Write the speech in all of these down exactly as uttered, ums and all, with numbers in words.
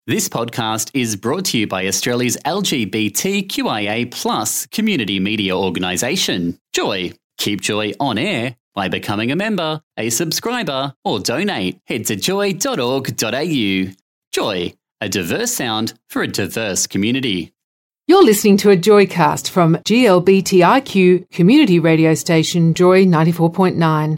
This podcast is brought to you by Australia's L G B T Q I A plus community media organisation, Joy. Keep Joy on air by becoming a member, a subscriber, or donate. Head to joy dot org dot a u. Joy, a diverse sound for a diverse community. You're listening to a Joycast from G L B T I Q community radio station Joy ninety-four point nine.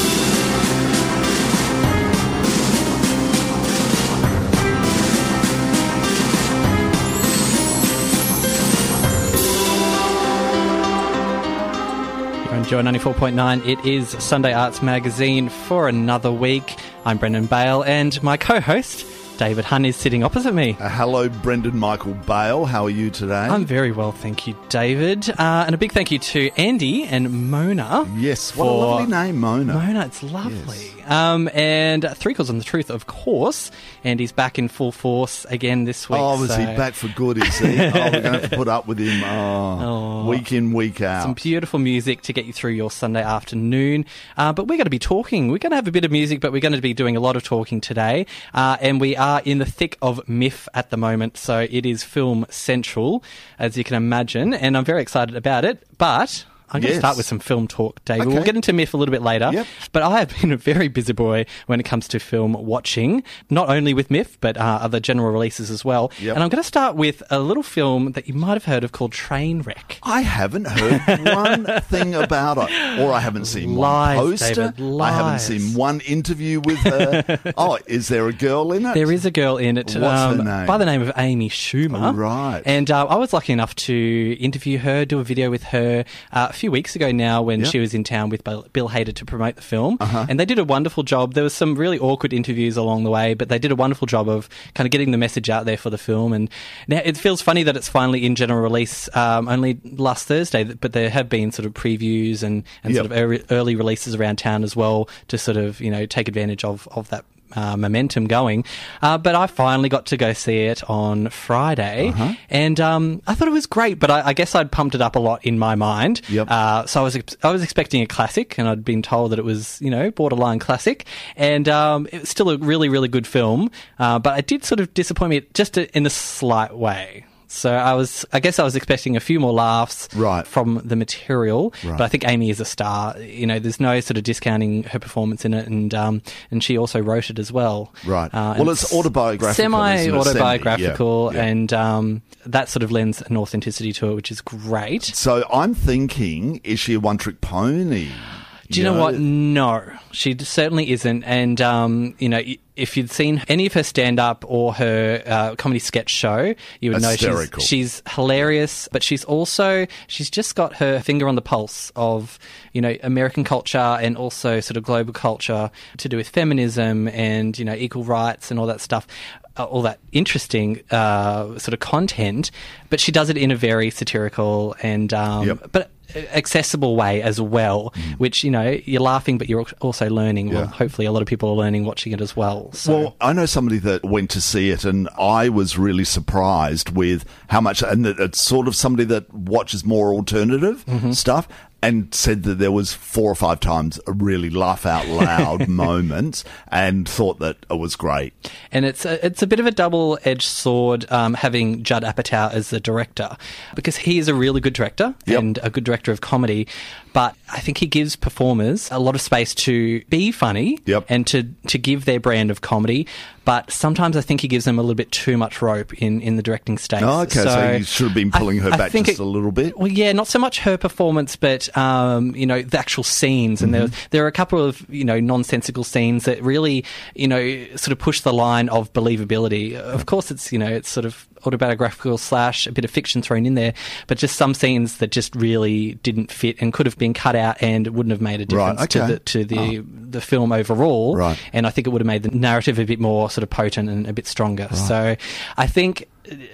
Joy ninety-four point nine. It is Sunday Arts Magazine for another week. I'm Brendan Bale, and my co-host, David Hunn, is sitting opposite me. Uh, hello, Brendan Michael Bale. How are you today? I'm very well, thank you, David. Uh, and a big thank you to Andy and Mona. Yes, what a lovely name, Mona. Mona, it's lovely. Yes. Um, and Three Calls on the Truth, of course. Andy's back in full force again this week. Oh, is so. he back for good, is he? Oh, we're going to have to put up with him oh, oh, week in, week out. Some beautiful music to get you through your Sunday afternoon. Uh, but we're going to be talking. We're going to have a bit of music, but we're going to be doing a lot of talking today. Uh, and we are in the thick of M I F at the moment, so it is Film Central, as you can imagine, and I'm very excited about it. But I'm going yes. to start with some film talk, David. Okay. We'll get into M I F a little bit later. Yep. But I have been a very busy boy when it comes to film watching, not only with M I F, but uh, other general releases as well. Yep. And I'm going to start with a little film that you might have heard of called Trainwreck. I haven't heard one thing about it, or I haven't seen Lies, one poster. David, lies. I haven't seen one interview with her. Oh, is there a girl in it? There is a girl in it. What's um, her name? By the name of Amy Schumer. Oh, right. And uh, I was lucky enough to interview her, do a video with her uh, a few weeks ago now when yep. she was in town with Bill Bill Hader to promote the film. Uh-huh. And they did a wonderful job. There was some really awkward interviews along the way, but they did a wonderful job of kind of getting the message out there for the film. And now it feels funny that it's finally in general release um, only last Thursday, but there have been sort of previews and, and yep. sort of early, early releases around town as well to sort of, you know, take advantage of, of that Uh, momentum going. Uh, but I finally got to go see it on Friday, uh-huh. and um, I thought it was great, but I, I guess I'd pumped it up a lot in my mind. Yep. Uh, so I was ex- I was expecting a classic, and I'd been told that it was, you know, borderline classic, and um, it was still a really, really good film, uh, but it did sort of disappoint me just in a slight way. So I was, I guess I was expecting a few more laughs right. from the material, right. but I think Amy is a star. You know, there's no sort of discounting her performance in it, and um, and she also wrote it as well. Right. Uh, well, it's autobiographical. Semi-autobiographical, Semi, yeah, yeah. and um, that sort of lends an authenticity to it, which is great. So I'm thinking, is she a one-trick pony? Do you know, know what? No, she certainly isn't. And, um, you know, if you'd seen any of her stand-up or her uh, comedy sketch show, you would Hysterical. know she's, she's hilarious, but she's also, she's just got her finger on the pulse of, you know, American culture and also sort of global culture to do with feminism and, you know, equal rights and all that stuff. Uh, all that interesting uh, sort of content, but she does it in a very satirical and um, yep. but accessible way as well, mm. which, you know, you're laughing, but you're also learning. Yeah. Well, hopefully a lot of people are learning watching it as well. So. Well, I know somebody that went to see it, and I was really surprised with how much, and it's sort of somebody that watches more alternative mm-hmm. stuff, and said that there was four or five times a really laugh out loud moment, and thought that it was great. And it's a, it's a bit of a double-edged sword um, having Judd Apatow as the director, because he is a really good director yep. and a good director of comedy, but I think he gives performers a lot of space to be funny yep. and to, to give their brand of comedy, but sometimes I think he gives them a little bit too much rope in, in the directing stakes. Oh, okay, so, so you should have been pulling her I, back I think just it, a little bit? Well, yeah, not so much her performance, but, um, you know, the actual scenes. And mm-hmm. there, there are a couple of, you know, nonsensical scenes that really, you know, sort of push the line of believability. Of course, it's, you know, it's sort of autobiographical slash a bit of fiction thrown in there, but just some scenes that just really didn't fit and could have been cut out and wouldn't have made a difference right, okay. to the to the, oh. the film overall. Right. And I think it would have made the narrative a bit more sort of potent and a bit stronger. Right. So I think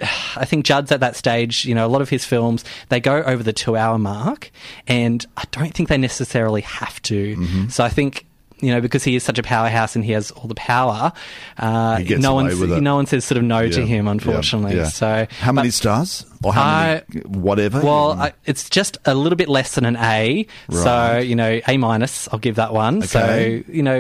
I think Judd's at that stage, you know, a lot of his films, they go over the two-hour mark, and I don't think they necessarily have to. Mm-hmm. So I think, you know, because he is such a powerhouse and he has all the power, uh, no one no one says sort of no yeah, to him, unfortunately. Yeah, yeah. So, how many but, stars or how I, many whatever? Well, I, it's just a little bit less than an A. Right. So, you know, A minus, I'll give that one. Okay. So, you know,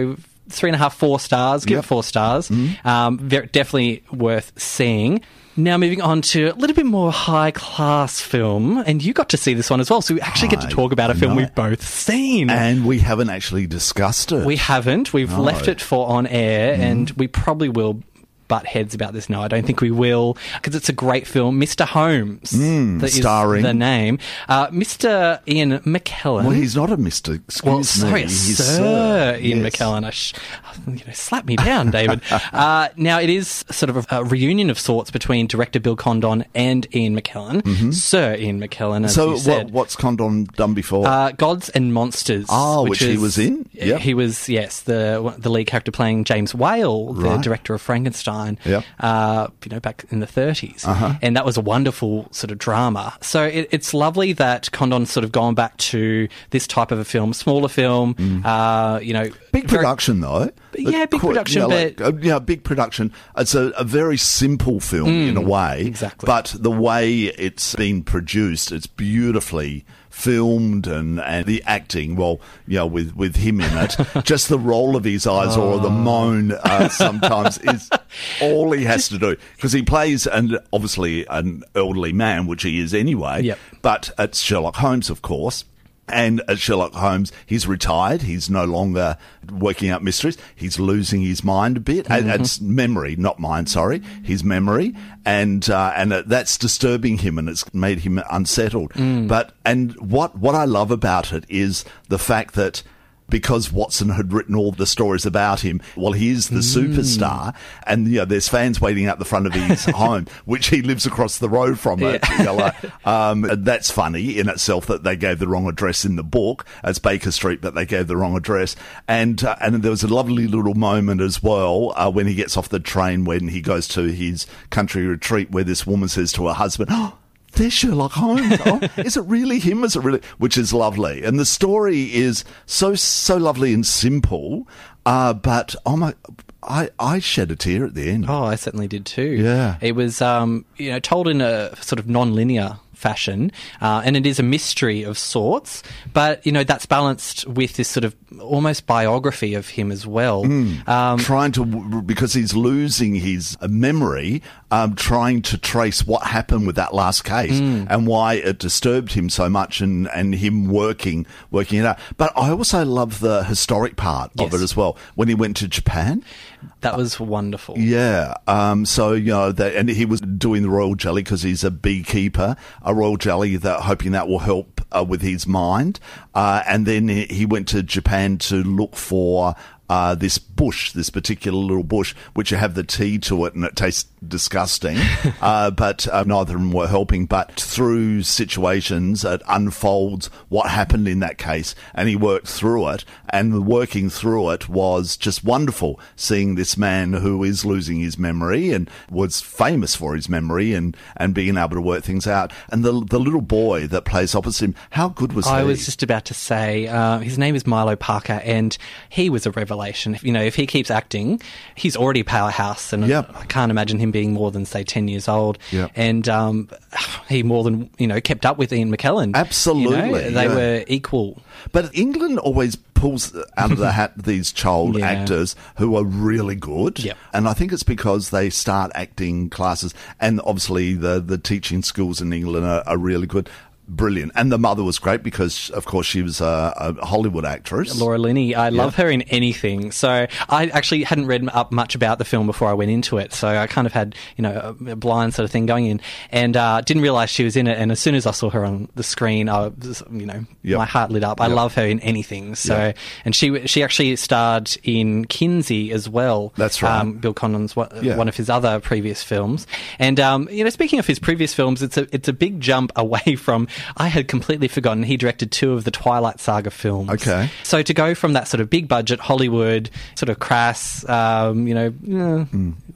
three and a half, four stars. Give Yep. it four stars. Mm-hmm. Um, very, definitely worth seeing. Now moving on to a little bit more high-class film, and you got to see this one as well, so we actually get to I talk about a film know. we've both seen. And we haven't actually discussed it. We haven't. We've No. left it for on air, and we probably will butt heads about this. No, I don't think we will, because it's a great film. Mister Holmes, that is starring- the name. Uh, Mister Ian McKellen. Well, he's not a Mister Excuse Well, me. sorry, He's Sir Ian Yes. McKellen. I sh- you know, slap me down, David. uh, now, it is sort of a, a reunion of sorts between director Bill Condon and Ian McKellen. Sir Ian McKellen, as Mm-hmm. So you said. what, what's Condon done before? Uh, Gods and Monsters. Oh, which he is- was in? Yep. He was, yes, the the lead character playing James Whale, the Right. director of Frankenstein. Yep. Uh, you know, back in the thirties, Uh-huh. and that was a wonderful sort of drama. So it, it's lovely that Condon's sort of gone back to this type of a film, smaller film. Uh, you know, Mm. Big very- production, though. Yeah, big Quite- production, yeah, like, but- uh, yeah, big production. It's a, a very simple film in a way, exactly. But the way it's been produced, it's beautifully filmed, and, and the acting. Well, you know, with with him in it, just the roll of his eyes or the moan uh, sometimes is all he has to do, because he plays and obviously an elderly man, which he is anyway. Yep. But it's Sherlock Holmes, of course. And at Sherlock Holmes, he's retired. He's no longer working out mysteries. He's losing his mind a bit. And it's memory, not mind, sorry. His memory. And uh, and uh, that's disturbing him, and it's made him unsettled. But and what what I love about it is the fact that, because Watson had written all the stories about him, well, he is the superstar, and you know, there's fans waiting out the front of his home, which he lives across the road from. It, you know, like, um, that's funny in itself that they gave the wrong address in the book. It's Baker Street, but they gave the wrong address. And uh, and there was a lovely little moment as well uh, when he gets off the train, when he goes to his country retreat, where this woman says to her husband, "Oh, there's Sherlock Holmes. Oh, is it really him? Is it really?" Which is lovely. And the story is so, so lovely and simple. Uh, but, oh my, I, I shed a tear at the end. Oh, I certainly did too. Yeah. It was, um, you know, told in a sort of non-linear fashion, uh, and it is a mystery of sorts, but, you know, that's balanced with this sort of almost biography of him as well. Um, Trying to, because he's losing his memory, um, trying to trace what happened with that last case and why it disturbed him so much, and, and him working, working it out. But I also love the historic part of Yes. it as well. When he went to Japan. that was wonderful. Yeah. Um, so, you know, that, and he was doing the royal jelly because he's a beekeeper, a royal jelly, that hoping that will help uh, with his mind. Uh, and then he he went to Japan to look for uh, this bush, this particular little bush, which you have the tea to it and it tastes disgusting. uh, but uh, neither of them were helping. But through situations, it unfolds what happened in that case. And he worked through it. And working through it was just wonderful, seeing this man who is losing his memory and was famous for his memory, and, and being able to work things out. And the the little boy that plays opposite him, how good was I he? was just about to say, uh, his name is Milo Parker, and he was a revelation. If, you know, if he keeps acting, he's already a powerhouse, and Yep. I can't imagine him being more than, say, ten years old. Yep. And um, he more than, you know, kept up with Ian McKellen. Absolutely, You know, they yeah. were equal. But England always pulls out of the hat these child Yeah. actors who are really good. Yep. And I think it's because they start acting classes, and obviously the, the teaching schools in England are, are really good. Brilliant. And the mother was great because, of course, she was a, a Hollywood actress. Laura Linney, I love her in anything. So I actually hadn't read up much about the film before I went into it. So I kind of had, you know, a blind sort of thing going in, and uh, didn't realise she was in it. And as soon as I saw her on the screen, I was, you know, Yep. my heart lit up. I Yep. love her in anything. So, Yep. and she she actually starred in Kinsey as well. That's right. Um, Bill Condon's one, Yeah. one of his other previous films. And um, you know, speaking of his previous films, it's a it's a big jump away from. I had completely forgotten he directed two of the Twilight Saga films. Okay. So to go from that sort of big budget Hollywood, sort of crass, um, you know, eh,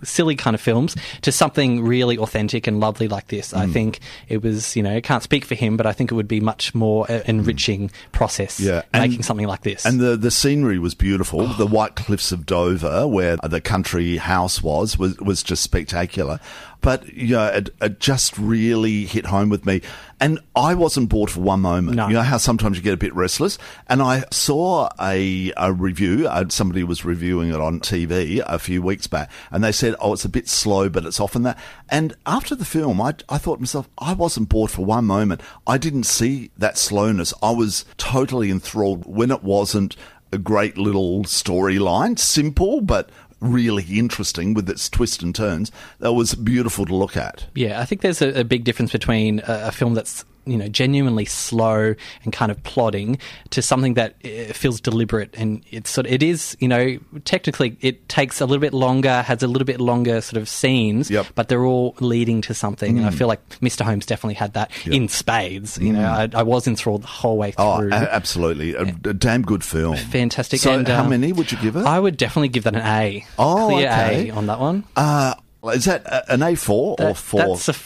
silly kind of films to something really authentic and lovely like this. Mm. I think it was, you know, can't speak for him, but I think it would be much more uh, enriching process Yeah. making And- something like this. And the, the scenery was beautiful. The White Cliffs of Dover, where the country house was, was, was just spectacular. But, you know, it, it just really hit home with me. And I wasn't bored for one moment. No. You know how sometimes you get a bit restless? And I saw a, a review. Uh, somebody was reviewing it on T V a few weeks back. And they said, oh, it's a bit slow, but it's often that. And after the film, I, I thought to myself, I wasn't bored for one moment. I didn't see that slowness. I was totally enthralled when it wasn't a great little storyline, simple, but really interesting with its twists and turns. That was beautiful to look at. Yeah, I think there's a, a big difference between a, a film that's, you know, genuinely slow and kind of plodding to something that uh, feels deliberate, and it's sort of, it is, you know, technically it takes a little bit longer, has a little bit longer sort of scenes, Yep. but they're all leading to something. And I feel like Mister Holmes definitely had that Yep. in spades. You know, I, I was enthralled the whole way Oh, through. a- absolutely. A, a damn good film. Fantastic. So And, how um, many would you give it? I would definitely give that an A. Oh, Clear okay. A on that one. Uh, is that a- an A four or That- four? That's a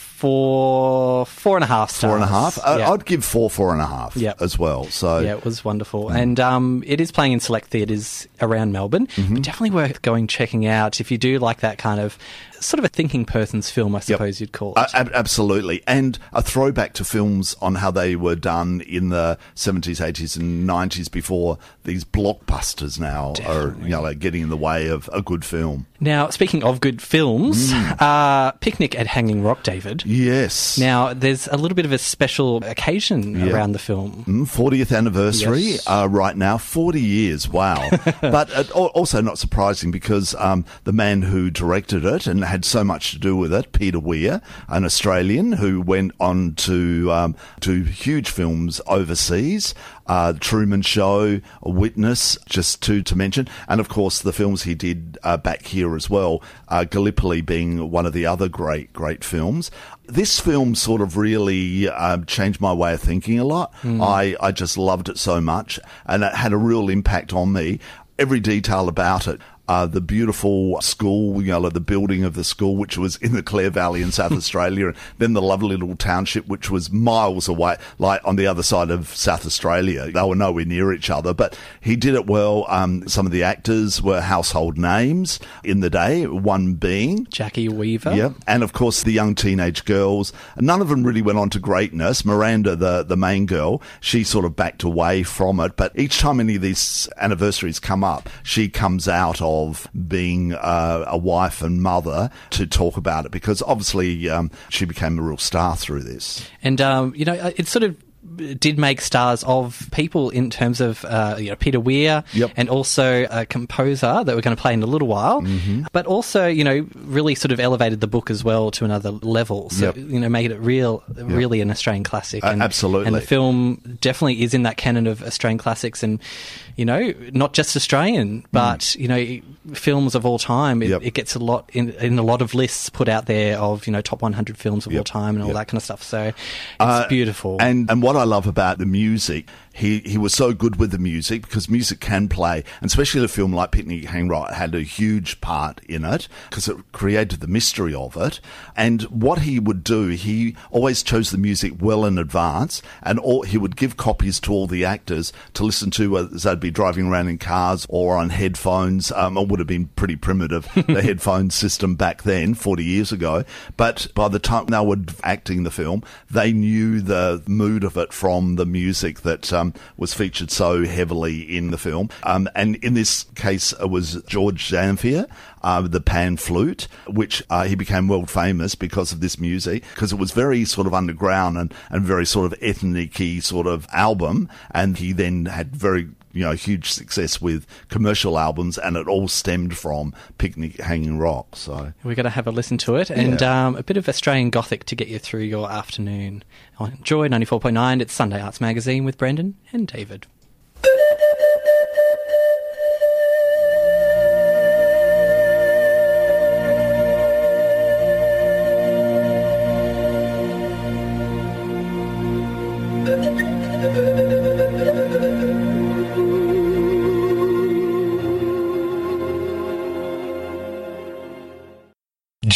four, four and a half stars. Four and a half? Uh, Yeah. I'd give four, four and a half Yep. as well. So Yeah, it was wonderful. And um, it is playing in select theatres around Melbourne. Mm-hmm. But definitely worth going checking out if you do like that kind of sort of a thinking person's film, I suppose you'd call it. Uh, ab- absolutely. And a throwback to films on how they were done in the seventies, eighties and nineties before these blockbusters now are, you know, like getting in the way of a good film. Now, speaking of good films, Mm. uh, Picnic at Hanging Rock, David. Yes. Now, there's a little bit of a special occasion Yeah. around the film. Mm, fortieth anniversary Yes. uh, right now, forty years, wow. But uh, al- also not surprising because um, the man who directed it and had so much to do with it, Peter Weir, an Australian who went on to um, do huge films overseas, uh, Truman Show, Witness, just two to mention, and of course the films he did uh, back here as well, uh, Gallipoli being one of the other great, great films. This film sort of really um, changed my way of thinking a lot. I, I just loved it so much, and it had a real impact on me. Every detail about it. Uh, the beautiful school, you know, like the building of the school, which was in the Clare Valley in South Australia, and then the lovely little township, which was miles away, like on the other side of South Australia. They were nowhere near each other, but he did it well. Um, some of the actors were household names in the day, one being Jackie Weaver. yeah, and of course the young teenage girls. None of them really went on to greatness. Miranda, the, the main girl, she sort of backed away from it. But each time any of these anniversaries come up, she comes out of being uh, a wife and mother to talk about it because obviously um, she became a real star through this. And, um, you know, it sort of did make stars of people in terms of uh, you know, Peter Weir Yep. and also a composer that we're going to play in a little while, Mm-hmm. but also, you know, really sort of elevated the book as well to another level. So, Yep. you know, made it real, really an Australian classic. Uh, And, absolutely. And the film definitely is in that canon of Australian classics and, you know, not just Australian, but, you know, films of all time. It, Yep. it gets a lot in, in a lot of lists put out there of, you know, top one hundred films of Yep. all time and all Yep. that kind of stuff. So it's Uh, beautiful. And and what I love about the music, he, he was so good with the music because music can play, and especially a film like Picnic at Hanging Rock had a huge part in it because it created the mystery of it. And what he would do, he always chose the music well in advance, and all, he would give copies to all the actors to listen to as they'd be driving around in cars or on headphones. Um, it would have been pretty primitive, the headphone system back then, forty years ago. But by the time they were acting the film, they knew the mood of it from the music that um, was featured so heavily in the film. Um, and in this case, it was George Zamfir, uh, the pan flute, which uh, he became world famous because of this music, because it was very sort of underground and, and very sort of ethnic-y sort of album. And he then had very, you know, huge success with commercial albums, and it all stemmed from Picnic at Hanging Rock. So We're going to have a listen to it and Yeah. um, a bit of Australian Gothic to get you through your afternoon. On Joy ninety-four point nine, it's Sunday Arts Magazine with Brendan and David.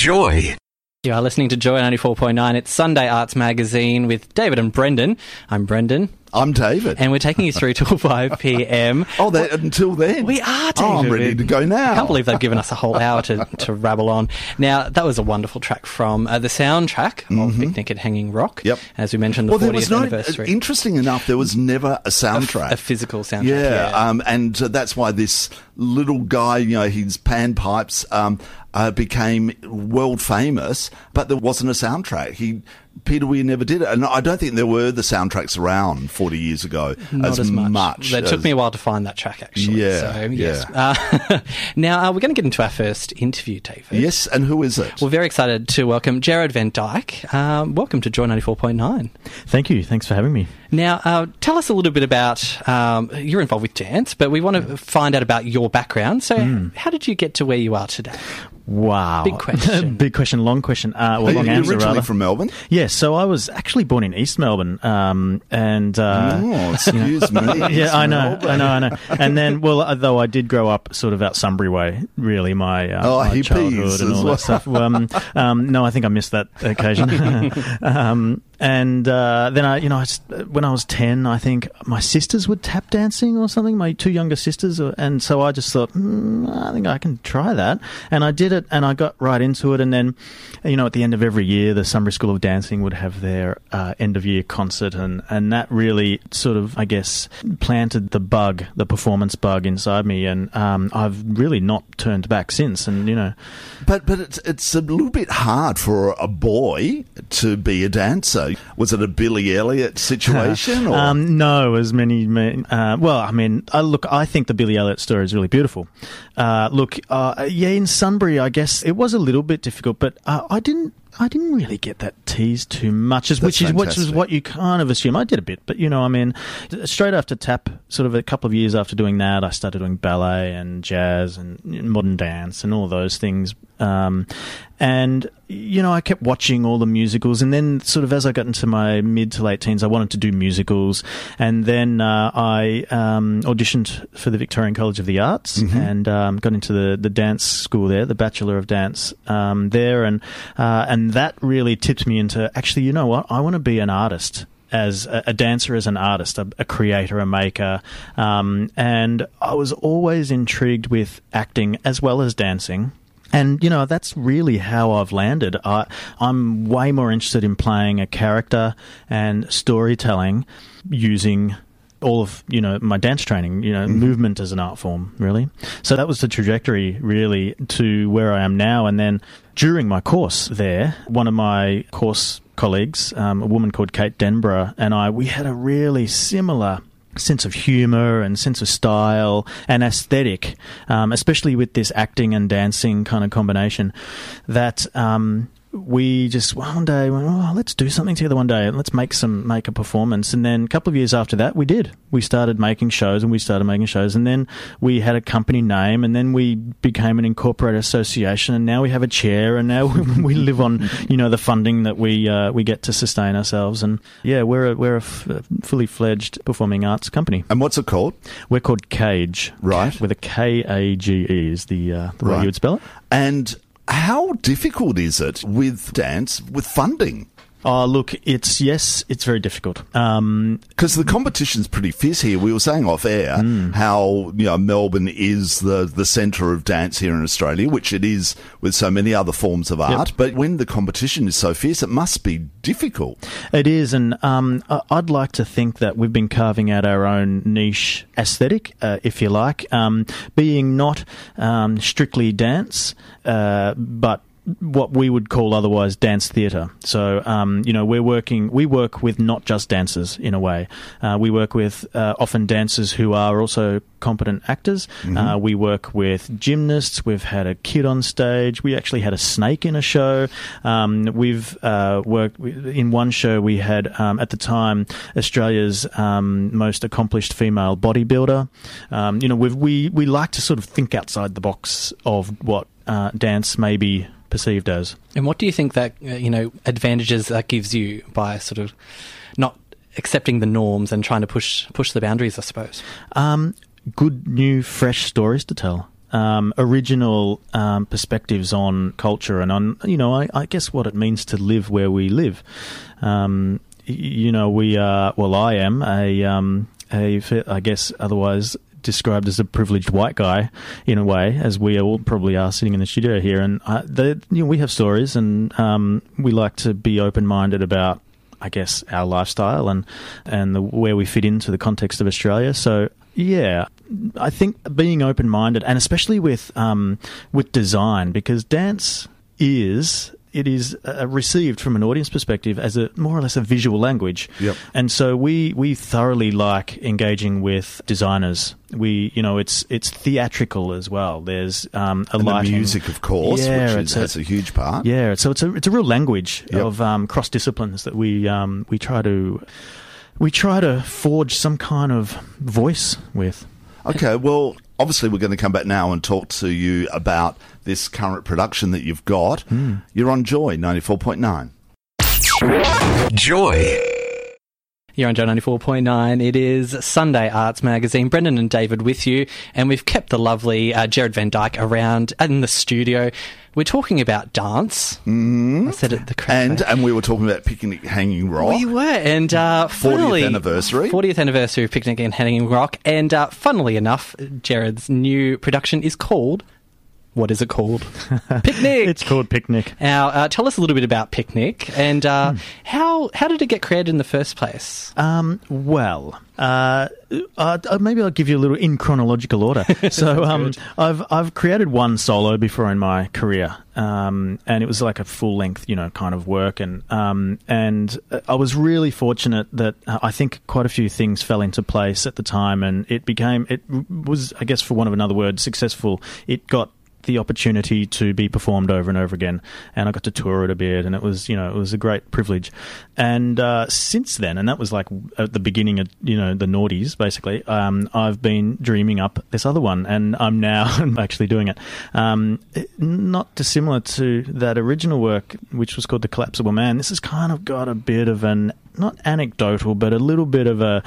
Joy. You are listening to Joy ninety-four point nine. It's Sunday Arts Magazine with David and Brendan. I'm Brendan. I'm David. And we're taking you through till five p.m. Oh, that, until then? We are, David. Oh, I'm ready to go now. I can't believe they've given us a whole hour to, to rabble on. Now, that was a wonderful track from uh, the soundtrack of Mm-hmm. Picnic at Hanging Rock. Yep. As we mentioned, the well, there fortieth was no, anniversary. interesting enough, there was never a soundtrack. A, a physical soundtrack, Yeah, yeah. Um, and uh, that's why this little guy, you know, his panpipes um, uh, became world famous, but there wasn't a soundtrack. He Peter Weir never did it, and I don't think there were the soundtracks around forty years ago Not as, as much. much It as, took me a while to find that track, actually. Yeah, so, yes. yeah. Uh, now, uh, we're going to get into our first interview, David. Yes, and who is it? We're very excited to welcome Jared Van Dyke. Um, welcome to Joy ninety-four point nine. Thank you. Thanks for having me. Now, uh, tell us a little bit about, um, you're involved with dance, but we want to find out about your background. So Mm. how did you get to where you are today? Wow. Big question. Big question, long question. Uh, well, Are long you answer, originally rather. from Melbourne? Yes, so I was actually born in East Melbourne. Um, and uh, Oh, excuse me. Yeah, I know, I know, I know. And then, well, uh, though I did grow up sort of out Sunbury way, really, my, uh, Oh, my hippies childhood and as all well. that stuff. Um, um, no, I think I missed that occasion. um, and uh, then, I, you know, I, s- when I was ten, I think my sisters were tap dancing or something, my two younger sisters. or- And so I just thought, mm, I think I can try that. And I did it, and I got right into it. And then, you know, at the end of every year, the Sunbury School of Dancing would have their uh, end-of-year concert, and, and that really sort of, I guess, planted the bug, the performance bug inside me, and um, I've really not turned back since. And, you know... But but it's it's a little bit hard for a boy to be a dancer. Was it a Billy Elliot situation? Or? Um, no, as many. ma- Uh, well, I mean, I, look, I think the Billy Elliot story is really beautiful. Uh, look, uh, yeah, in Sunbury, I guess it was a little bit difficult, but uh, I didn't. I didn't really get that teased too much, as, which That's is which is fantastic. what you kind of assume. I did a bit, but you know, I mean, straight after tap, sort of a couple of years after doing that, I started doing ballet and jazz and modern dance and all those things. Um, and you know, I kept watching all the musicals, and then sort of as I got into my mid to late teens, I wanted to do musicals, and then uh, I um, auditioned for the Victorian College of the Arts Mm-hmm. and um, got into the, the dance school there, the Bachelor of Dance um, there, and uh, and that really tipped me into actually, you know what, I want to be an artist. As a, a dancer, as an artist, a, a creator, a maker, um, and I was always intrigued with acting as well as dancing. And, you know, that's really how I've landed. I, I'm way more interested in playing a character and storytelling using all of, you know, my dance training, you know, mm-hmm. movement as an art form, really. So that was the trajectory, really, to where I am now. And then during my course there, one of my course colleagues, um, a woman called Kate Denborough, and I, we had a really similar sense of humour and sense of style and aesthetic, um, especially with this acting and dancing kind of combination, that um, we just one day went, oh, let's do something together one day. Let's make some make a performance. And then a couple of years after that, we did. We started making shows, and we started making shows, and then we had a company name, and then we became an incorporated association, and now we have a chair, and now we live on, you know, the funding that we uh, we get to sustain ourselves. And yeah, we're a, we're a f- fully fledged performing arts company. And what's it called? We're called Cage, Right. With a K A G E is the uh, the way Right. you would spell it. And how difficult is it with dance, with funding? Oh, look, it's, yes, it's very difficult. Um, Because the competition's pretty fierce here. We were saying off air Mm. how, you know, Melbourne is the, the centre of dance here in Australia, which it is with so many other forms of art. Yep. But when the competition is so fierce, it must be difficult. It is, and um, I- I'd like to think that we've been carving out our own niche aesthetic, uh, if you like, um, being not um, strictly dance, uh, but what we would call otherwise dance theatre. So, um, you know, we're working, we work with not just dancers in a way. Uh, we work with uh, often dancers who are also competent actors. Mm-hmm. Uh, we work with gymnasts. We've had a kid on stage. We actually had a snake in a show. Um, we've uh, worked in one show. We had um, at the time Australia's um, most accomplished female bodybuilder. Um, you know, we've, we we like to sort of think outside the box of what uh, dance may be perceived as. And what do you think that, uh, you know, advantages that gives you by sort of not accepting the norms and trying to push push the boundaries, I suppose? Um, good, new, fresh stories to tell. um, original um, perspectives on culture and on, you know, I, I guess what it means to live where we live. Um, you know, we are, well, I am a, um, a, I guess otherwise described as a privileged white guy in a way, as we all probably are sitting in the studio here. And uh, they, you know, we have stories, and um, we like to be open-minded about, I guess, our lifestyle and and the, where we fit into the context of Australia. So yeah, I think being open-minded, and especially with um, with design, because dance is. It is uh, received from an audience perspective as a more or less a visual language. Yep. And so we, we thoroughly like engaging with designers. We, you know, it's it's theatrical as well. There's um, a and lighting. the music, of course, yeah, which is, a, has a huge part. Yeah, so it's a it's a real language Yep. of um, cross disciplines that we um, we try to we try to forge some kind of voice with. Okay, well, obviously we're going to come back now and talk to you about this current production that you've got. Mm. You're on Joy ninety-four point nine. Joy. You're on Joy ninety-four point nine. It is Sunday Arts Magazine. Brendan and David with you, and we've kept the lovely uh, Jared Van Dyke around in the studio. We're talking about dance. Mm-hmm. I said it the correct And way. and we were talking about Picnic Hanging Rock. We were, and uh, fortieth funnily, anniversary. fortieth anniversary of Picnic and Hanging Rock, and uh, funnily enough, Jared's new production is called. What is it called? Picnic. It's called Picnic. Now, uh, tell us a little bit about Picnic, and uh, Hmm. how how did it get created in the first place? Um, well, uh, uh, maybe I'll give you a little in chronological order. So, um, I've I've created one solo before in my career, um, and it was like a full length, you know, kind of work, and um, and I was really fortunate that uh, I think quite a few things fell into place at the time, and it became it was, I guess, for want of another word, successful. It got the opportunity to be performed over and over again, and I got to tour it a bit, and it was, you know, it was a great privilege. And uh, since then, and that was like at the beginning of, you know, the noughties, basically, um, I've been dreaming up this other one, and I'm now actually doing it. Um, it. Not dissimilar to that original work, which was called The Collapsible Man. This has kind of got a bit of an, not anecdotal, but a little bit of a,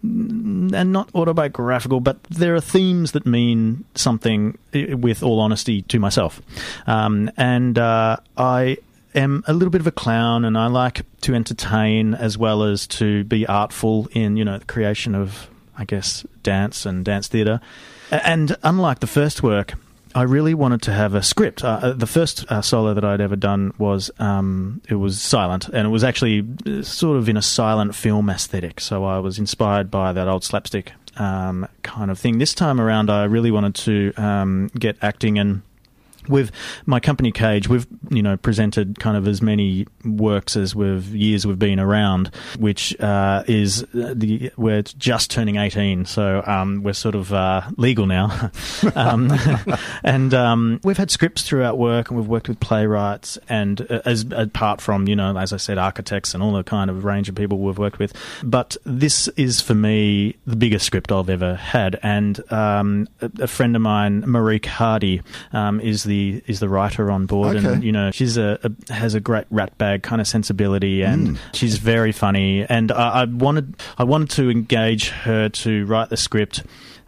and not autobiographical, but there are themes that mean something, with all honesty, to myself. Um, and uh, I am a little bit of a clown, and I like to entertain as well as to be artful in, you know, the creation of, I guess, dance and dance theatre. And unlike the first work, I really wanted to have a script. Uh, the first uh, solo that I'd ever done was um, it was silent, and it was actually sort of in a silent film aesthetic. So I was inspired by that old slapstick um, kind of thing. This time around, I really wanted to um, get acting, and with my company Cage, we've, you know, presented kind of as many works as we've years we've been around, which uh, is the we're just turning eighteen, so um, we're sort of uh, legal now, um, and um, we've had scripts throughout work, and we've worked with playwrights, and uh, as apart from, you know, as I said, architects and all the kind of range of people we've worked with. But this is for me the biggest script I've ever had, and um, a, a friend of mine, Marique Hardy, um, is the is the writer on board, Okay. and you know, she's a, a has a great ratbag kind of sensibility, and Mm. she's very funny, and I, I wanted I wanted to engage her to write the script.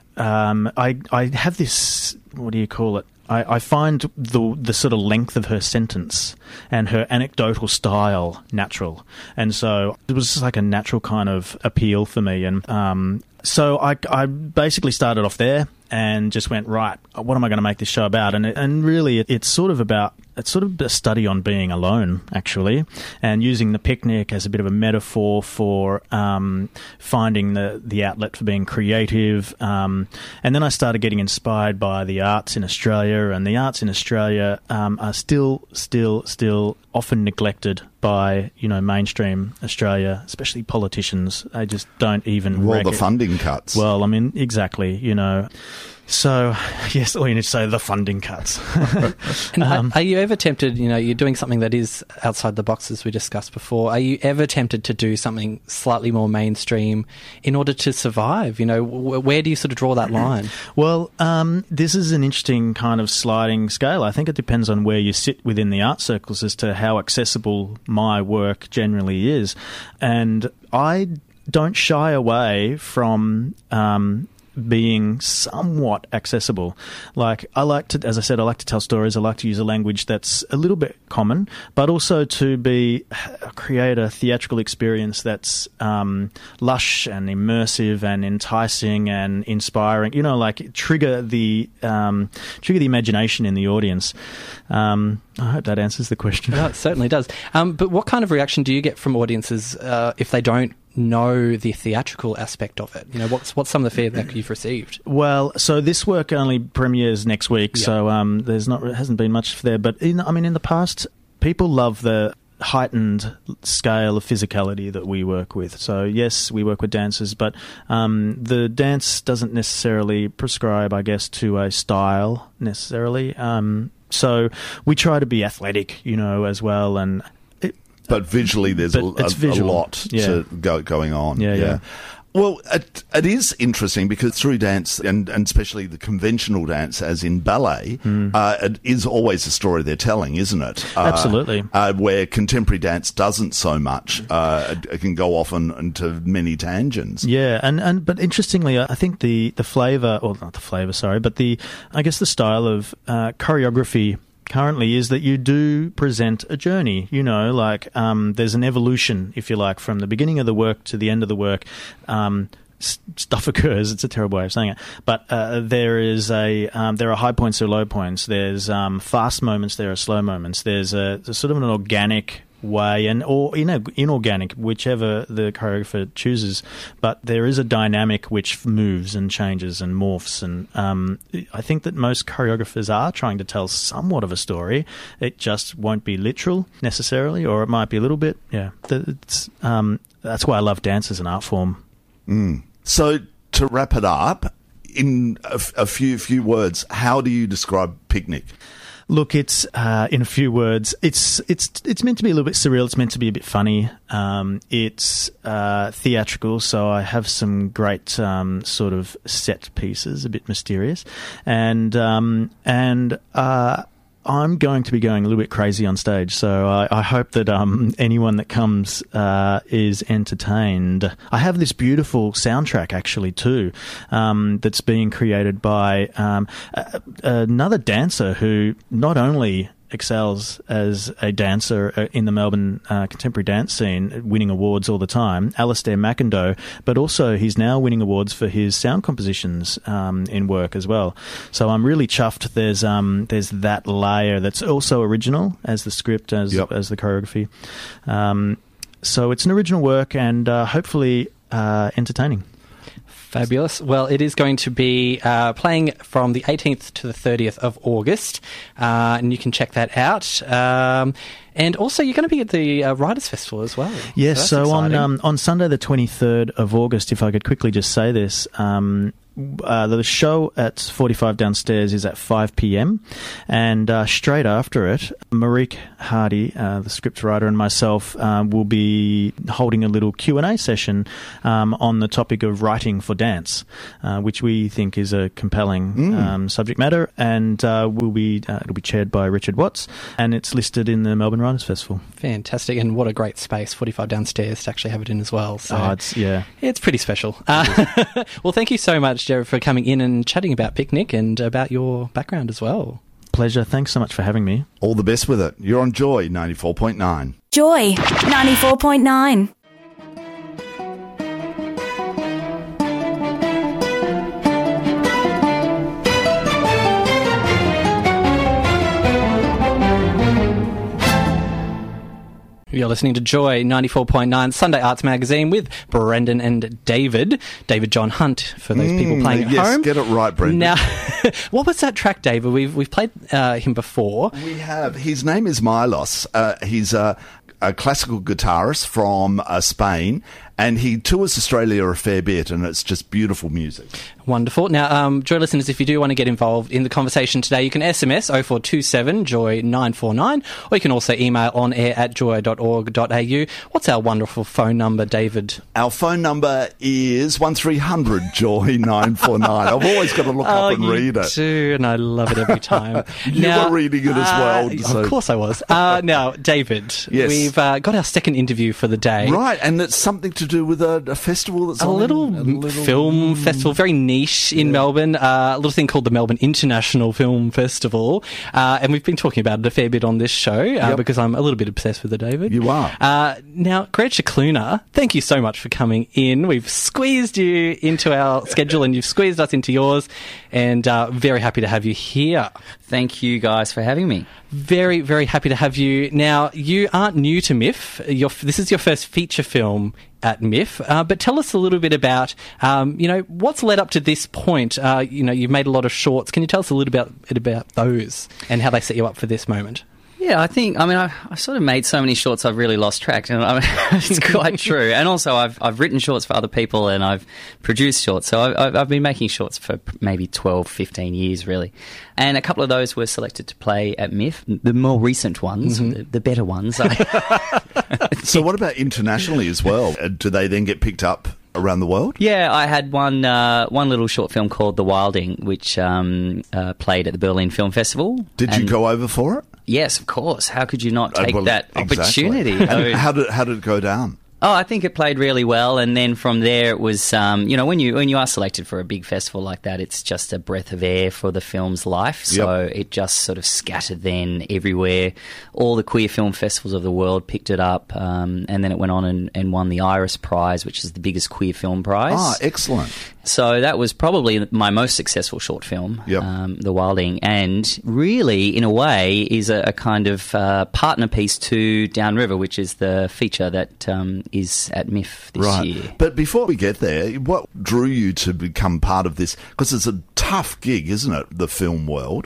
Um, I I have this, what do you call it? I, I find the the sort of length of her sentence and her anecdotal style natural, and so it was just like a natural kind of appeal for me, and um, so I I basically started off there and just went, right, what am I going to make this show about? And it, and really, it, it's sort of about, it's sort of a study on being alone, actually, and using the picnic as a bit of a metaphor for um, finding the, the outlet for being creative. Um, and then I started getting inspired by the arts in Australia, and the arts in Australia um, are still, still, still often neglected by, you know, mainstream Australia, especially politicians. They just don't even... Well, reg- the funding cuts. Well, I mean, exactly, you know. So, yes, all you need to say, the funding cuts. And Um, are, are you ever tempted, you know, you're doing something that is outside the box, as we discussed before, are you ever tempted to do something slightly more mainstream in order to survive? You know, w- where do you sort of draw that line? Well, um, this is an interesting kind of sliding scale. I think it depends on where you sit within the art circles as to how accessible my work generally is. And I don't shy away from... Um, being somewhat accessible. Like, I like to, as I said, I like to tell stories. I like to use a language that's a little bit common, but also to be create a theatrical experience that's um, lush and immersive and enticing and inspiring. You know, like trigger the um, trigger the imagination in the audience. Um, I hope that answers the question. No, it certainly does. Um, but what kind of reaction do you get from audiences uh, if they don't know the theatrical aspect of it? You know, what's what's some of the feedback you've received? Well, so this work only premieres next week, Yeah. so um, there's not hasn't been much there. But in, I mean, in the past, people love the heightened scale of physicality that we work with. So yes, we work with dancers, but um, the dance doesn't necessarily prescribe, I guess, to a style necessarily. Um, so we try to be athletic, you know, as well, and. But visually, there's But a, it's a, a visual. lot Yeah. to go, going on. Yeah, yeah. Well, it, it is interesting because through dance, and, and especially the conventional dance, as in ballet, Mm. uh, it is always a story they're telling, isn't it? Uh, Absolutely. Uh, where contemporary dance doesn't so much. Uh, it, it can go off on, into many tangents. Yeah, and, and but interestingly, I think the, the flavour, or not the flavour, sorry, but the I guess the style of uh, choreography currently is that you do present a journey. You know, like um, there's an evolution, if you like, from the beginning of the work to the end of the work. Um, s- stuff occurs. It's a terrible way of saying it, but uh, there is a um, there are high points, there are low points. There's um, fast moments, there are slow moments. There's a, there's sort of an organic way, and or you know inorganic, whichever the choreographer chooses, but there is a dynamic which moves and changes and morphs, and um, I think that most choreographers are trying to tell somewhat of a story. It just won't be literal necessarily, or it might be a little bit. Yeah, it's, um, that's why I love dance as an art form. Mm. So to wrap it up, in a, f- a few few words, how do you describe Picnic? Look, it's uh, in a few words. It's it's it's meant to be a little bit surreal. It's meant to be a bit funny. Um, it's uh, theatrical, so I have some great um, sort of set pieces, a bit mysterious, and um, and. Uh, I'm going to be going a little bit crazy on stage, so I, I hope that um, anyone that comes uh, is entertained. I have this beautiful soundtrack, actually, too, um, that's being created by um, a, another dancer who not only excels as a dancer in the Melbourne uh, contemporary dance scene, winning awards all the time, Alistair McIndoe, but also he's now winning awards for his sound compositions um, in work as well. So I'm really chuffed. There's um, there's that layer that's also original as the script, as Yep. as the choreography. Um, so it's an original work and uh, hopefully uh, entertaining. Fabulous. Well, it is going to be uh, playing from the eighteenth to the thirtieth of August, uh, and you can check that out. Um, and also, you're going to be at the uh, Writers' Festival as well. Yes, so, that's so on exciting. um, on Sunday the twenty-third of August, if I could quickly just say this, um, uh, the show at forty-five Downstairs is at five p.m, and uh, straight after it, Marique Hardy, uh, the script writer, and myself um, will be holding a little Q and A session um, on the topic of writing for dance, uh, which we think is a compelling Mm. um, subject matter, and uh, will be uh, it'll be chaired by Richard Watts, and it's listed in the Melbourne Writers' Festival. Fantastic, and what a great space, forty-five Downstairs, to actually have it in as well. So Oh, it's yeah. it's pretty special. Uh, well, thank you so much, Jared, for coming in and chatting about Picnic and about your background as well. Pleasure. Thanks so much for having me. All the best with it. You're on Joy ninety-four point nine. Joy ninety-four point nine. You're listening to Joy ninety-four point nine, Sunday Arts Magazine with Brendan and David. David John Hunt, for those people Mm, playing at yes, home. get it right, Brendan. Now, what was that track, David? We've we've played uh, him before. We have. His name is Milos. Uh, he's a, a classical guitarist from uh, Spain, and he tours Australia a fair bit, and it's just beautiful music. Wonderful. Now, um, Joy listeners, if you do want to get involved in the conversation today, you can S M S oh four two seven joy nine four nine, or you can also email on air at joy dot org dot a u. What's our wonderful phone number, David? Our phone number is one three hundred joy nine four nine. I've always got to look up and you read it. do, and I love it every time. You were reading it as well, uh, so- Of course I was. Uh, now, David, Yes. we've uh, got our second interview for the day. Right, and it's something to do with a, a festival that's A on little, in- a little film festival, very niche in Melbourne. Uh, a little thing called the Melbourne International Film Festival, uh, and we've been talking about it a fair bit on this show uh, Yep. because I'm a little bit obsessed with it, David. You are. Uh, now, Greg Cicluna, thank you so much for coming in. We've squeezed you into our schedule, and you've squeezed us into yours, and uh, very happy to have you here. Thank you guys for having me. Very, very happy to have you. Now, you aren't new to M I F. Your, this is your first feature film at M I F, uh, but tell us a little bit about, um, you know, what's led up to this point. Uh, you know, you've made a lot of shorts. Can you tell us a little bit about, about those and how they set you up for this moment? Yeah, I think, I mean, I, I sort of made so many shorts I've really lost track. And I mean, it's quite true. And also, I've I've written shorts for other people and I've produced shorts. So I've, I've- I've been making shorts for maybe twelve, fifteen years, really. And a couple of those were selected to play at M I F. The more recent ones, the, the better ones. I, So what about internationally as well? Uh, Do they then get picked up around the world? Yeah, I had one uh, one little short film called The Wilding, which um, uh, played at the Berlin Film Festival. Did you And- go over for it? Yes, of course. How could you not Uh, take well, that exactly. opportunity? And I mean- how did how did it go down? Oh, I think it played really well, and then from there it was, um, you know, when you when you are selected for a big festival like that, it's just a breath of air for the film's life. So Yep. it just sort of scattered then everywhere. All the queer film festivals of the world picked it up, um, and then it went on and, and won the Iris Prize, which is the biggest queer film prize. Ah, excellent. So that was probably my most successful short film, Yep. um, The Wilding, and really, in a way, is a, a kind of uh, partner piece to Downriver, which is the feature that um, is at M I F this Right. year. But before we get there, what drew you to become part of this? Because it's a tough gig, isn't it, the film world?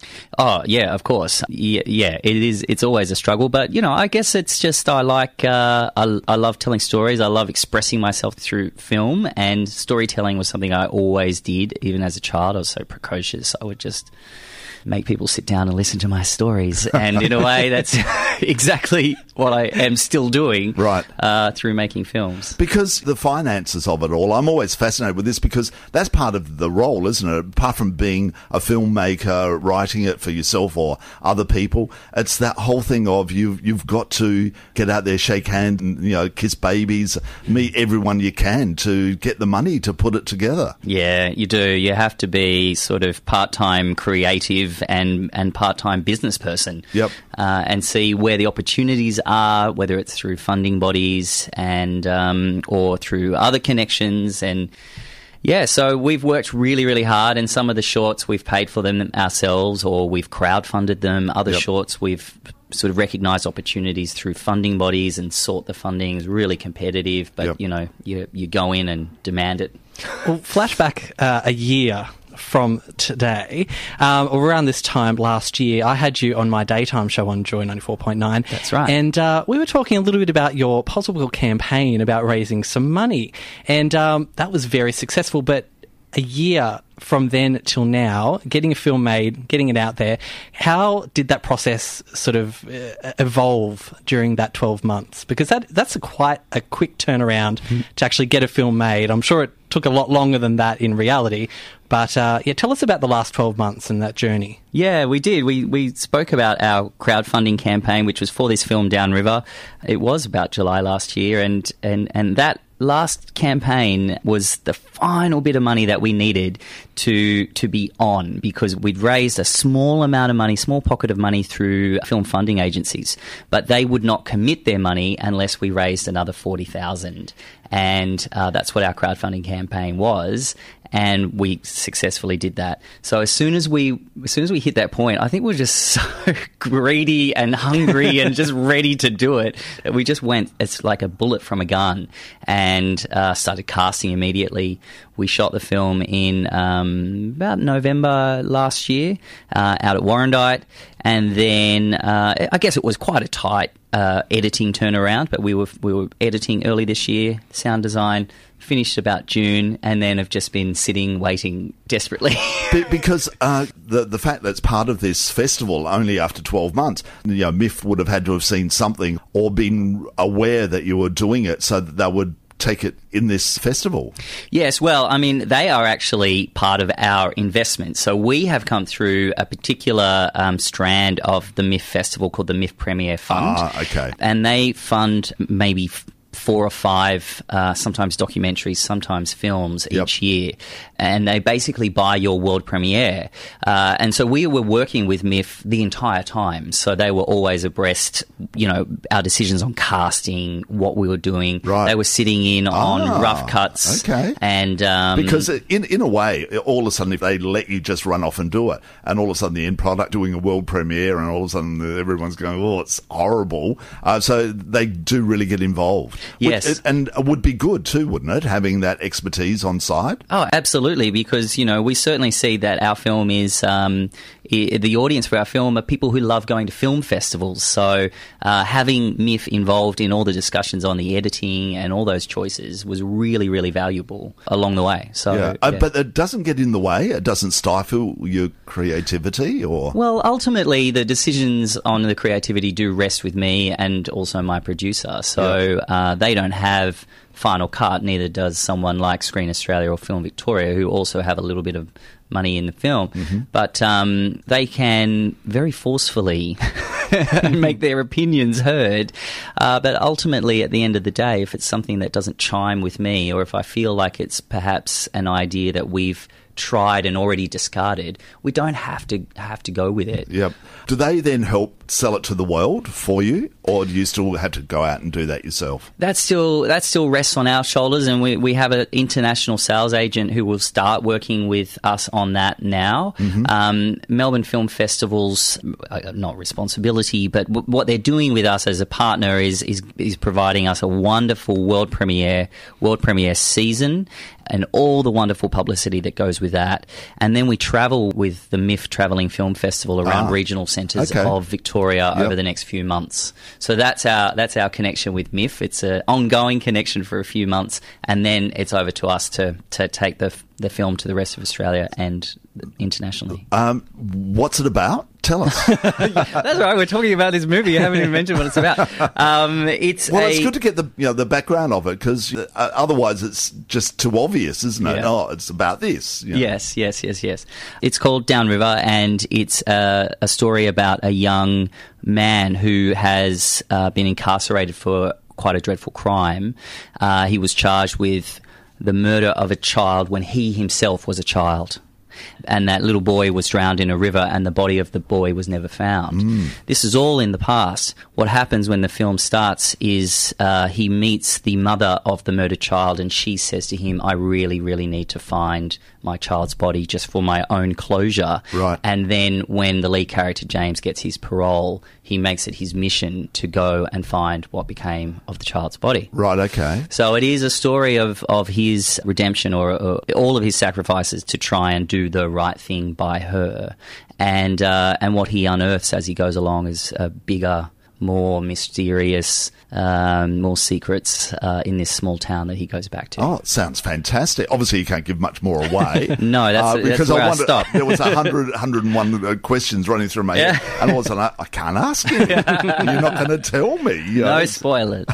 Oh yeah, of course. Yeah, yeah, it is. It's always a struggle, but you know, I guess it's just I like. Uh, I, I love telling stories. I love expressing myself through film, and storytelling was something I always did, even as a child. I was so precocious. I would just make people sit down and listen to my stories, and in a way, that's exactly what I am still doing. Right. uh, through making films. Because the finances of it all, I'm always fascinated with this because that's part of the role, isn't it? Apart from being a filmmaker, writing it for yourself or other people, it's that whole thing of you've, you've got to get out there, shake hands, and, you know, kiss babies, meet everyone you can to get the money to put it together. Yeah, you do. You have to be sort of part-time creative and, and part-time business person. Yep. Uh, and see where the opportunities are, whether it's through funding bodies and um, or through other connections. And yeah, so we've worked really, really hard. And some of the shorts we've paid for them ourselves, or we've crowdfunded them. Other Yep. shorts we've sort of recognised opportunities through funding bodies and sought the funding. Is really competitive, but Yep. you know, you you go in and demand it. Well, flashback uh, a year from today, um, around this time last year, I had you on my daytime show on Joy ninety-four point nine. That's right. And uh, we were talking a little bit about your possible campaign about raising some money. And um, that was very successful. But a year from then till now, getting a film made, getting it out there, how did that process sort of uh, evolve during that twelve months? Because that that's a quite a quick turnaround to actually get a film made. I'm sure it took a lot longer than that in reality. But uh, yeah, tell us about the last twelve months and that journey. Yeah, we did. We we spoke about our crowdfunding campaign, which was for this film Downriver. It was about July last year, and and, and that last campaign was the final bit of money that we needed to to be on, because we'd raised a small amount of money, small pocket of money through film funding agencies, but they would not commit their money unless we raised another forty thousand. And uh, that's what our crowdfunding campaign was. And we successfully did that. So as soon as we, as soon as we hit that point, I think we were just so greedy and hungry and just ready to do it. We just went, it's like a bullet from a gun, and uh, started casting immediately. We shot the film in um, about November last year uh, out at Warrandyte, and then uh, I guess it was quite a tight uh, editing turnaround. But we were we were editing early this year, sound design. Finished about June, and then have just been sitting, waiting desperately. Be- because uh, the the fact that it's part of this festival only after twelve months, you know, M I F would have had to have seen something or been aware that you were doing it so that they would take it in this festival. Yes, well, I mean, they are actually part of our investment. So we have come through a particular um, strand of the M I F festival called the M I F Premier Fund. Ah, okay. And they fund maybe four or five, uh, sometimes documentaries, sometimes films Yep. each year, and they basically buy your world premiere. Uh, and so we were working with M I F the entire time, so they were always abreast, you know, our decisions on casting, what we were doing. Right. They were sitting in on Ah, rough cuts. okay. And um, Because in in a way, all of a sudden, if they let you just run off and do it, and all of a sudden the end product doing a world premiere, and all of a sudden everyone's going, "Oh, it's horrible." Uh, so they do really get involved. Yes. Would, and it would be good too, wouldn't it, having that expertise on site? Oh, absolutely, because, you know, we certainly see that our film is, um, I- the audience for our film are people who love going to film festivals. So uh, having M I F involved in all the discussions on the editing and all those choices was really, really valuable along the way. So, yeah. Uh, yeah. But it doesn't get in the way. It doesn't stifle your creativity, or Well, ultimately, the decisions on the creativity do rest with me and also my producer. So uh, they don't have final cut, neither does someone like Screen Australia or Film Victoria, who also have a little bit of money in the film. Mm-hmm. But um, they can very forcefully make their opinions heard. Uh, but ultimately, at the end of the day, if it's something that doesn't chime with me, or if I feel like it's perhaps an idea that we've tried and already discarded, we don't have to have to go with it. Yep. Do they then help sell it to the world for you, or do you still have to go out and do that yourself? That still that still rests on our shoulders, and we, we have an international sales agent who will start working with us on that now. Mm-hmm. Um, Melbourne Film Festival's uh, not responsibility, but w- what they're doing with us as a partner is is is providing us a wonderful world premiere world premiere season and all the wonderful publicity that goes with that. And then we travel with the M I F Travelling Film Festival around Ah, regional centres okay. of Victoria Yep. over the next few months. So that's our that's our connection with M I F. It's an ongoing connection for a few months, and then it's over to us to, to take the the film to the rest of Australia and internationally. Um, what's it about? Tell us. That's right. We're talking about this movie. You haven't even mentioned what it's about. Um, it's Well, a, it's good to get the you know the background of it, because uh, otherwise it's just too obvious, isn't it? Yeah. Oh, it's about this. you know. Yes, yes, yes, yes. It's called Downriver, and it's uh, a story about a young man who has uh, been incarcerated for quite a dreadful crime. Uh, he was charged with the murder of a child when he himself was a child. And that little boy was drowned in a river, and the body of the boy was never found. Mm. This is all in the past. What happens when the film starts is uh, he meets the mother of the murdered child, and she says to him, I really, really need to find my child's body just for my own closure. Right. And then when the lead character, James, gets his parole, he makes it his mission to go and find what became of the child's body. Right. Okay. So it is a story of, of his redemption, or, or all of his sacrifices to try and do the right thing by her, and uh, and what he unearths as he goes along is a bigger, more mysterious, um, more secrets uh, in this small town that he goes back to. Oh, it sounds fantastic. Obviously, you can't give much more away. No, that's- that's where I stopped. There was a hundred, hundred and one questions running through my Yeah. head, and all of a sudden, I, I can't ask you. You're not going to tell me. you know. No spoilers.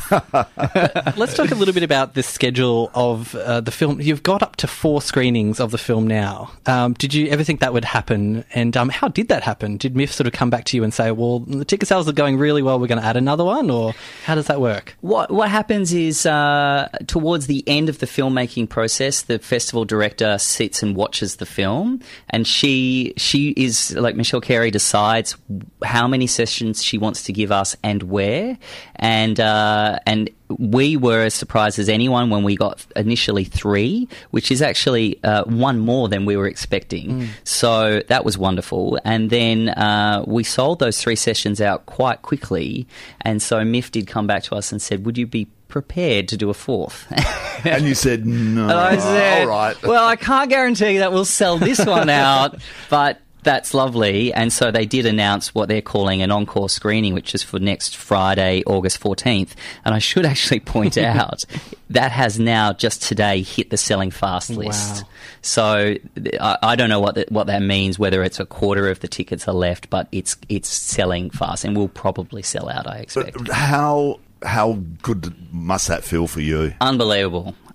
Let's talk a little bit about the schedule of uh, the film. You've got up to four screenings of the film now. Um, did you ever think that would happen? And um, how did that happen? Did M I F sort of come back to you and say, well, the ticket sales are going really well, we're going to add another one? Or how does that work? What what happens is uh, towards the end of the filmmaking process, the festival director sits and watches the film, and she she is like Michelle Carey decides how many sessions she wants to give us and where, and uh, and. We were as surprised as anyone when we got initially three, which is actually uh, one more than we were expecting. Mm. So that was wonderful. And then uh, we sold those three sessions out quite quickly. And so M I F did come back to us and said, would you be prepared to do a fourth? And you said, no. And I said, all right. well, I can't guarantee that we'll sell this one out, but that's lovely. And so they did announce what they're calling an encore screening, which is for next Friday, August fourteenth. And I should actually point out that has now just today hit the selling fast list. Wow. So I, I don't know what the, what that means, whether it's a quarter of the tickets are left, but it's it's selling fast and will probably sell out, I expect. How how good must that feel for you? Unbelievable.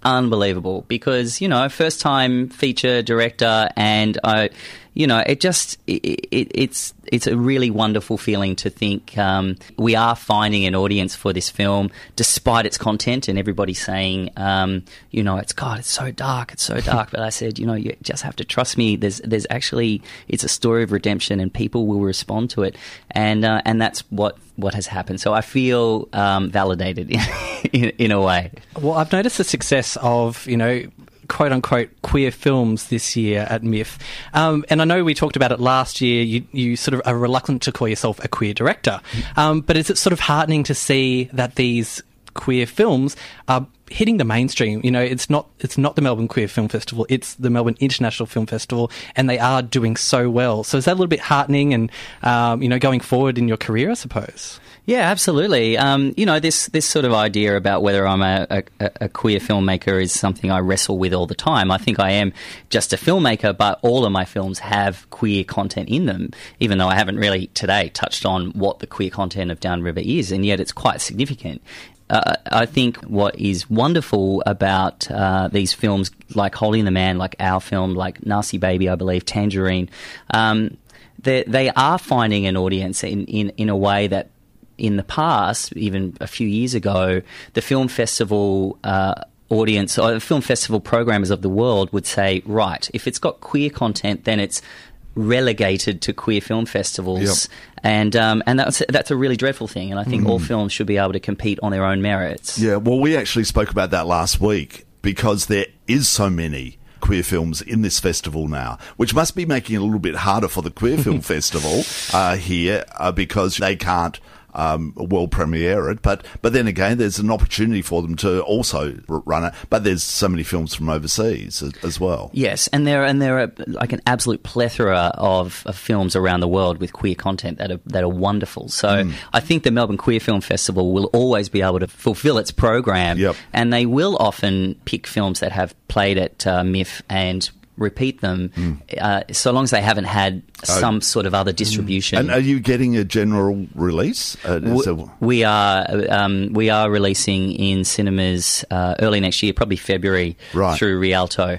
unbelievable because, you know, first time feature director, and I, you know, it just, it, it, it's it's a really wonderful feeling to think um, we are finding an audience for this film despite its content, and everybody saying, um, you know, it's, God, it's so dark, it's so dark. But I said, you know, you just have to trust me. There's there's actually, it's a story of redemption and people will respond to it. And uh, and that's what, what has happened. So I feel um, validated in, in, in a way. Well, I've noticed the success of, you know, quote-unquote queer films this year at M I F. Um, and I know we talked about it last year. You, you sort of are reluctant to call yourself a queer director. Um, but is it sort of heartening to see that these queer films are hitting the mainstream? You know, it's not it's not the Melbourne Queer Film Festival, it's the Melbourne International Film Festival, and they are doing so well. So is that a little bit heartening and, um, you know, going forward in your career, I suppose? Yeah, absolutely. Um, you know, this this sort of idea about whether I'm a, a, a queer filmmaker is something I wrestle with all the time. I think I am just a filmmaker, but all of my films have queer content in them, even though I haven't really today touched on what the queer content of Downriver is, and yet it's quite significant. Uh, I think what is wonderful about uh, these films, like Holding the Man, like our film, like Nasty Baby, I believe, Tangerine, um, they, they are finding an audience in, in, in a way that in the past, even a few years ago, the film festival uh, audience or the film festival programmers of the world would say, right, if it's got queer content, then it's relegated to queer film festivals. Yep. And um, and that's that's a really dreadful thing. And I think mm. all films should be able to compete on their own merits. Yeah, well, we actually spoke about that last week because there is so many queer films in this festival now, which must be making it a little bit harder for the Queer Film Festival uh, here uh, because they can't Um, world premiere it, but but then again, there's an opportunity for them to also r- run it. But there's so many films from overseas as, as well. Yes, and there and there are like an absolute plethora of, of films around the world with queer content that are that are wonderful. So mm. I think the Melbourne Queer Film Festival will always be able to fulfil its program, yep. and they will often pick films that have played at uh, M I F and repeat them, mm. uh, so long as they haven't had some uh, sort of other distribution. And are you getting a general release? Uh, we, we are um, we are releasing in cinemas uh, early next year, probably February, right. through Rialto.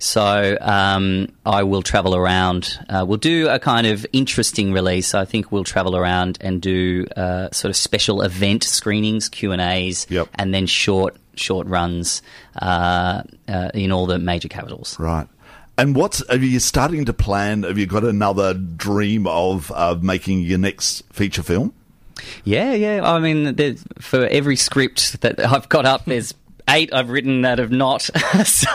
So um, I will travel around. Uh, we'll do a kind of interesting release. I think we'll travel around and do uh, sort of special event screenings, Q and A's, yep. and then short short runs uh, uh, in all the major capitals. Right. And what's, are you starting to plan, have you got another dream of uh, making your next feature film? Yeah, yeah. I mean, for every script that I've got up, there's eight I've written that have not. So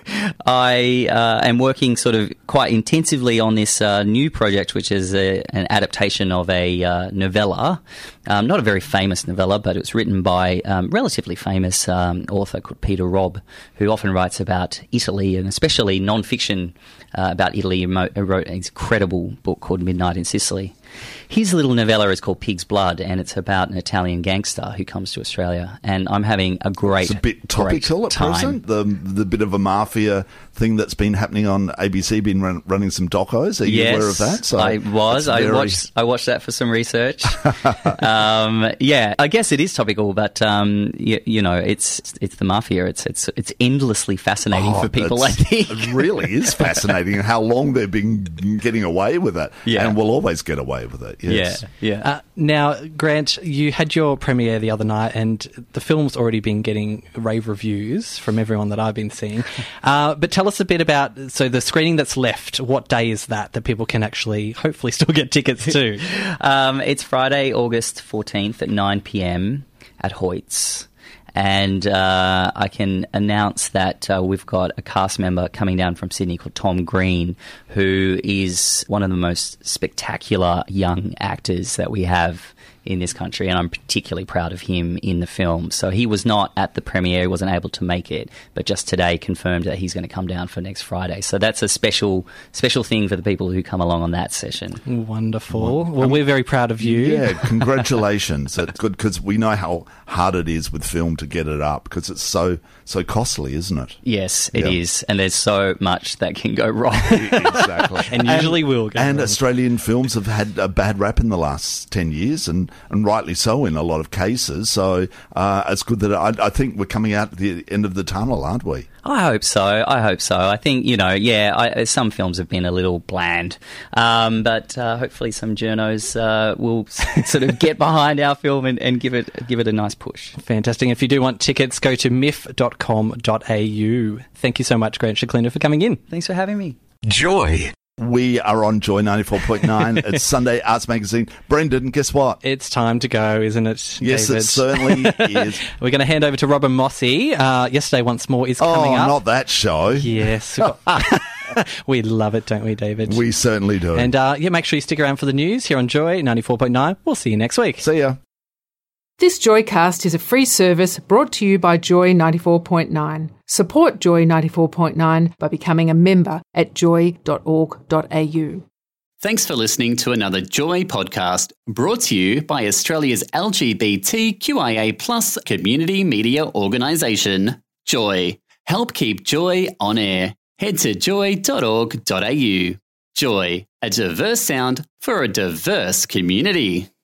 I uh, am working sort of quite intensively on this uh, new project, which is a, an adaptation of a uh, novella. Um, not a very famous novella, but it was written by a um, relatively famous um, author called Peter Robb, who often writes about Italy and especially non-fiction uh, about Italy. He wrote an incredible book called Midnight in Sicily. His little novella is called Pig's Blood, and it's about an Italian gangster who comes to Australia. And I'm having a great, it's a bit topical at present. The the bit of a mafia thing that's been happening on A B C, been run, running some docos. Are you yes, aware of that? So I was. Very... I watched. I watched that for some research. um, yeah, I guess it is topical, but um, you, you know, it's it's the mafia. It's it's it's endlessly fascinating oh, for people. I think it really is fascinating how long they've been getting away with it, yeah. and will always get away with it. Yes. Yeah, yeah. Uh, now, Grant, you had your premiere the other night, and the film's already been getting rave reviews from everyone that I've been seeing. Uh, but tell us a bit about, so the screening that's left, what day is that that people can actually hopefully still get tickets to? um, it's Friday, August fourteenth at nine p.m. at Hoyts. And uh, I can announce that uh, we've got a cast member coming down from Sydney called Tom Green, who is one of the most spectacular young actors that we have in this country, and I'm particularly proud of him in the film. So he was not at the premiere, he wasn't able to make it, but just today confirmed that he's going to come down for next Friday. So that's a special special thing for the people who come along on that session. Wonderful. Well, um, we're very proud of you. Yeah, congratulations. It's good because we know how hard it is with film to get it up because it's so so costly, isn't it? Yes, it yeah. is, and there's so much that can go wrong. Exactly. and usually and, will go And wrong. Australian films have had a bad rap in the last ten years, and and, and rightly so in a lot of cases. So uh, it's good that I, I think we're coming out at the end of the tunnel, aren't we? I hope so. I hope so. I think, you know, yeah, I, some films have been a little bland, um, but uh, hopefully some journos uh, will sort of get behind our film and, and give it give it a nice push. Fantastic. If you do want tickets, go to m i f dot com dot a u. Thank you so much, Grant Schicklender, for coming in. Thanks for having me. Joy. We are on Joy ninety-four point nine. It's Sunday Arts Magazine. Brendan, guess what? It's time to go, isn't it, Yes, David? it certainly is. We're going to hand over to Robin Mossy. Uh, Yesterday Once More is coming oh, up. not that show. Yes. We love it, don't we, David? We certainly do. And uh, yeah, make sure you stick around for the news here on Joy ninety-four point nine. We'll see you next week. See ya. This Joycast is a free service brought to you by Joy ninety-four point nine. Support Joy ninety-four point nine by becoming a member at joy dot org dot a u. Thanks for listening to another Joy podcast brought to you by Australia's L G B T Q I A plus community media organisation, Joy. Help keep Joy on air. Head to joy dot org dot a u. Joy, a diverse sound for a diverse community.